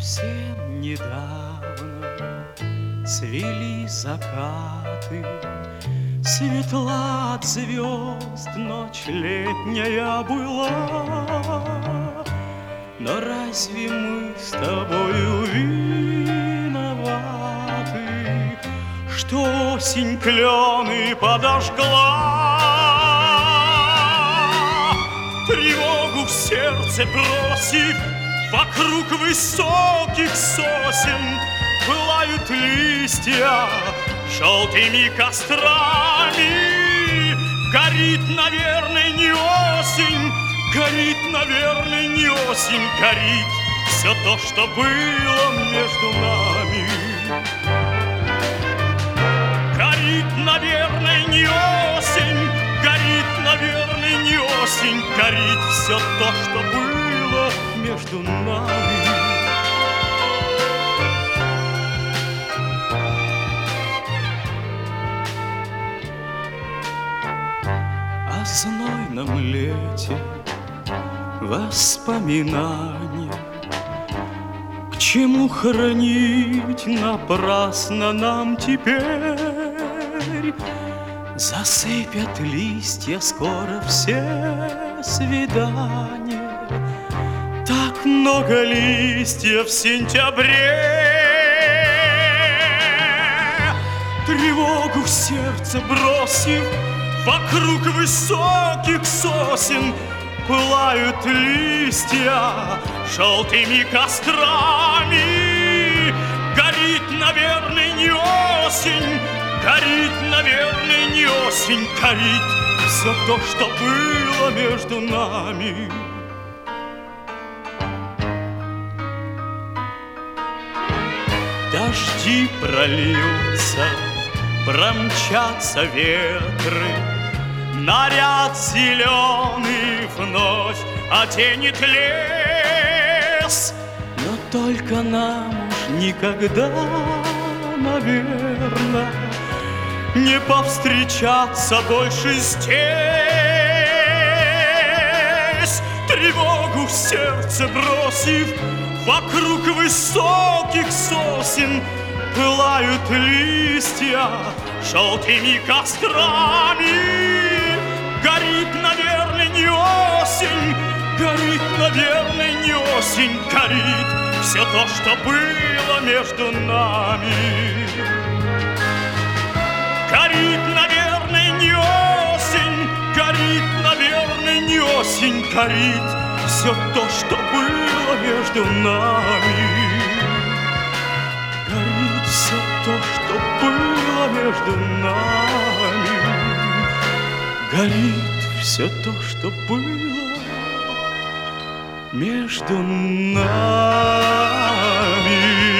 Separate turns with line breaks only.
Совсем недавно цвели закаты, светла от звезд ночь летняя была. Но разве мы с тобою виноваты, что осень клены подожгла? Тревогу в сердце бросив, вокруг высоких сосен пылают листья желтыми кострами. Горит, наверное, не осень, горит, наверное, не осень, горит все то, что было между нами. Горит, наверное, не осень, горит, наверное, не осень, горит все то, что было между нами. О знойном лете воспоминания, к чему хранить напрасно нам теперь? Засыпят листья скоро все свидания. Так много листьев в сентябре. Тревогу в сердце бросив, вокруг высоких сосен пылают листья желтыми кострами. Горит, наверное, не осень, горит, наверное, не осень, горит все то, что было между нами. Дожди прольются, промчатся ветры, наряд зеленый вновь оденет лес. Но только нам уж никогда, наверно, не повстречаться больше здесь. Тревогу в сердце бросив, вокруг высоких сосен пылают листья желтыми кострами. Горит, наверное, не осень, горит, наверное, не осень, горит все то, что было между нами. Горит, наверное, не осень, горит, наверное, не осень, горит все то, что было между нами. Горит все то, что было между нами. Горит все то, что было между нами.